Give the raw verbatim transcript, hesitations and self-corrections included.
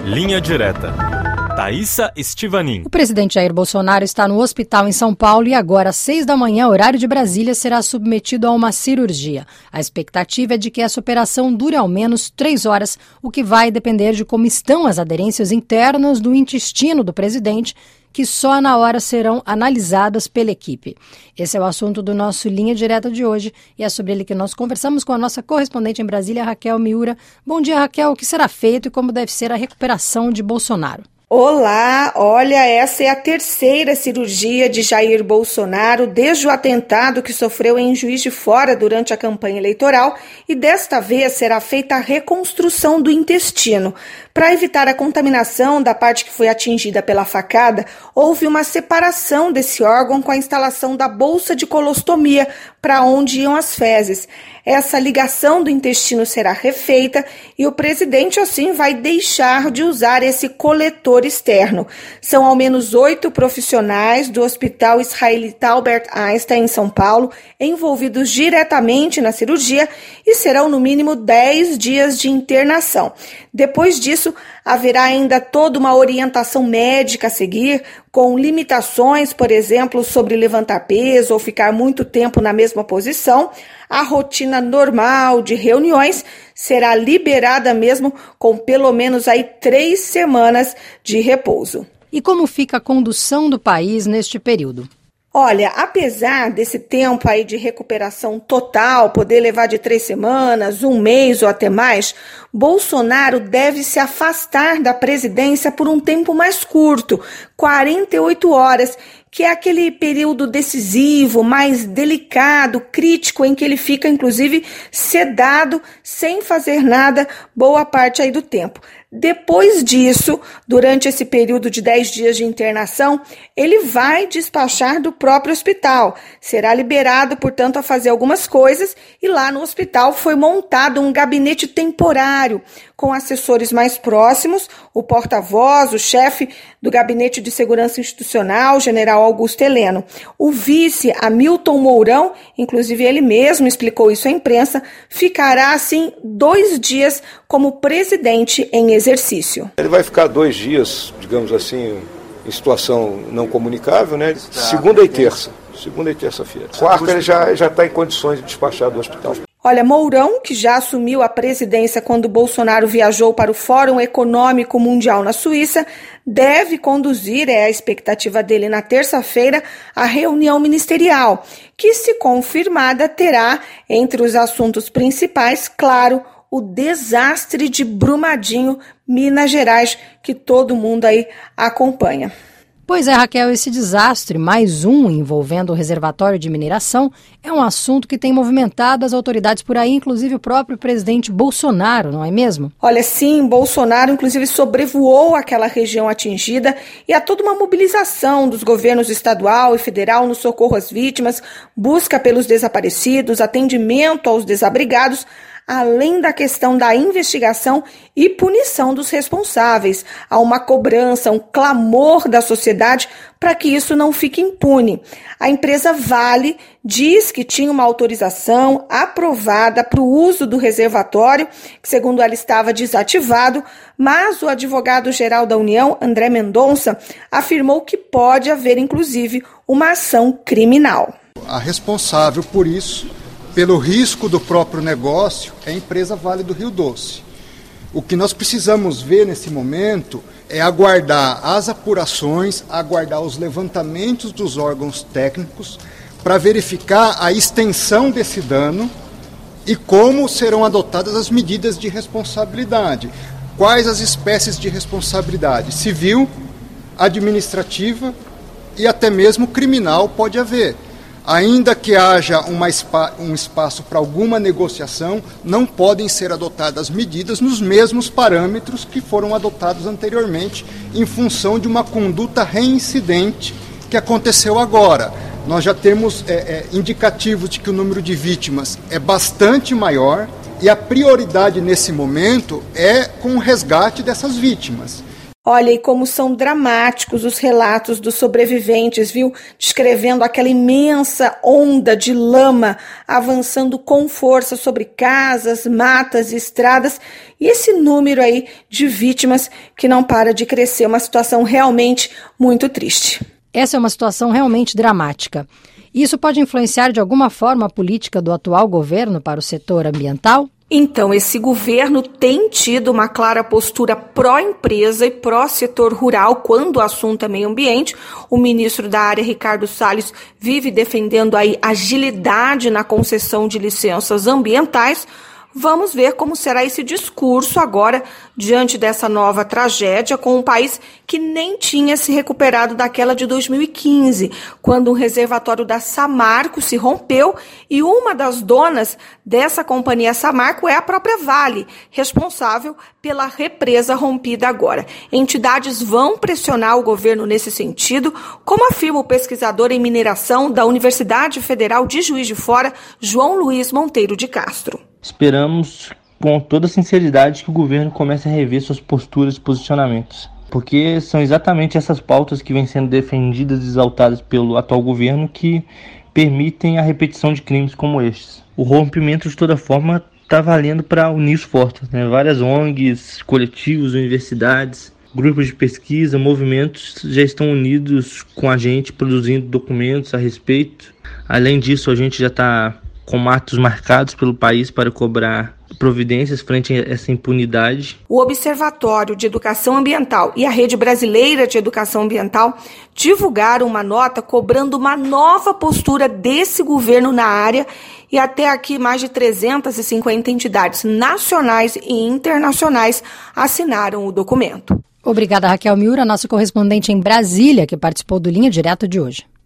Linha Direta. Thaísa Estivanin. O presidente Jair Bolsonaro está no hospital em São Paulo e agora, às seis da manhã, horário de Brasília, será submetido a uma cirurgia. A expectativa é de que essa operação dure ao menos três horas, o que vai depender de como estão as aderências internas do intestino do presidente, que só na hora serão analisadas pela equipe. Esse é o assunto do nosso Linha Direta de hoje e é sobre ele que nós conversamos com a nossa correspondente em Brasília, Raquel Miura. Bom dia, Raquel. O que será feito e como deve ser a recuperação de Bolsonaro? Olá, olha, essa é a terceira cirurgia de Jair Bolsonaro desde o atentado que sofreu em Juiz de Fora durante a campanha eleitoral e desta vez será feita a reconstrução do intestino. Para evitar a contaminação da parte que foi atingida pela facada, houve uma separação desse órgão com a instalação da bolsa de colostomia para onde iam as fezes. Essa ligação do intestino será refeita e o presidente, assim, vai deixar de usar esse coletor externo. São ao menos oito profissionais do Hospital Israelita Albert Einstein, em São Paulo, envolvidos diretamente na cirurgia e serão no mínimo dez dias de internação. Depois disso, haverá ainda toda uma orientação médica a seguir, com limitações, por exemplo, sobre levantar peso ou ficar muito tempo na mesma posição. A rotina normal de reuniões será liberada mesmo com pelo menos aí três semanas de repouso. E como fica a condução do país neste período? Olha, apesar desse tempo aí de recuperação total poder levar de três semanas, um mês ou até mais, Bolsonaro deve se afastar da presidência por um tempo mais curto, quarenta e oito horas, que é aquele período decisivo, mais delicado, crítico, em que ele fica, inclusive, sedado, sem fazer nada, boa parte aí do tempo. Depois disso, durante esse período de dez dias de internação, ele vai despachar do próprio hospital. Será liberado, portanto, a fazer algumas coisas e lá no hospital foi montado um gabinete temporário com assessores mais próximos, o porta-voz, o chefe do Gabinete de Segurança Institucional, general Augusto Heleno. O vice, Hamilton Mourão, inclusive ele mesmo explicou isso à imprensa, ficará, assim, dois dias como presidente em exercício. Ele vai ficar dois dias, digamos assim, em situação não comunicável, né? Segunda e terça. Segunda e terça-feira. Quarta ele já já está em condições de despachar do hospital. Olha, Mourão, que já assumiu a presidência quando Bolsonaro viajou para o Fórum Econômico Mundial na Suíça, deve conduzir, é a expectativa dele na terça-feira, a reunião ministerial, que, se confirmada, terá, entre os assuntos principais, claro, o desastre de Brumadinho, Minas Gerais, que todo mundo aí acompanha. Pois é, Raquel, esse desastre, mais um envolvendo o reservatório de mineração, é um assunto que tem movimentado as autoridades por aí, inclusive o próprio presidente Bolsonaro, não é mesmo? Olha, sim, Bolsonaro inclusive sobrevoou aquela região atingida e há toda uma mobilização dos governos estadual e federal no socorro às vítimas, busca pelos desaparecidos, atendimento aos desabrigados, além da questão da investigação e punição dos responsáveis. Há uma cobrança, um clamor da sociedade para que isso não fique impune. A empresa Vale diz que tinha uma autorização aprovada para o uso do reservatório, que segundo ela estava desativado, mas o advogado-geral da União, André Mendonça, afirmou que pode haver, inclusive, uma ação criminal. A responsável por isso, pelo risco do próprio negócio, é a empresa Vale do Rio Doce. O que nós precisamos ver nesse momento é aguardar as apurações, aguardar os levantamentos dos órgãos técnicos para verificar a extensão desse dano e como serão adotadas as medidas de responsabilidade. Quais as espécies de responsabilidade? Civil, administrativa e até mesmo criminal pode haver. Ainda que haja uma spa, um espaço para alguma negociação, não podem ser adotadas medidas nos mesmos parâmetros que foram adotados anteriormente, em função de uma conduta reincidente que aconteceu agora. Nós já temos é, é, indicativos de que o número de vítimas é bastante maior e a prioridade nesse momento é com o resgate dessas vítimas. Olha, e como são dramáticos os relatos dos sobreviventes, viu? Descrevendo aquela imensa onda de lama avançando com força sobre casas, matas e estradas. E esse número aí de vítimas que não para de crescer. Uma situação realmente muito triste. Essa é uma situação realmente dramática. Isso pode influenciar de alguma forma a política do atual governo para o setor ambiental? Então, esse governo tem tido uma clara postura pró-empresa e pró-setor rural quando o assunto é meio ambiente. O ministro da área, Ricardo Salles, vive defendendo aí agilidade na concessão de licenças ambientais. Vamos ver como será esse discurso agora, diante dessa nova tragédia, com um país que nem tinha se recuperado daquela de dois mil e quinze, quando um reservatório da Samarco se rompeu e uma das donas dessa companhia Samarco é a própria Vale, responsável pela represa rompida agora. Entidades vão pressionar o governo nesse sentido, como afirma o pesquisador em mineração da Universidade Federal de Juiz de Fora, João Luiz Monteiro de Castro. Esperamos com toda sinceridade que o governo comece a rever suas posturas e posicionamentos, porque são exatamente essas pautas que vêm sendo defendidas e exaltadas pelo atual governo que permitem a repetição de crimes como estes. O rompimento, de toda forma, está valendo para unir os fortes, né? Várias O N Gs, coletivos, universidades, grupos de pesquisa, movimentos já estão unidos com a gente, produzindo documentos a respeito. Além disso, a gente já está com atos marcados pelo país para cobrar providências frente a essa impunidade. O Observatório de Educação Ambiental e a Rede Brasileira de Educação Ambiental divulgaram uma nota cobrando uma nova postura desse governo na área, e até aqui mais de trezentas e cinquenta entidades nacionais e internacionais assinaram o documento. Obrigada, Raquel Miura, nossa correspondente em Brasília, que participou do Linha Direta de hoje.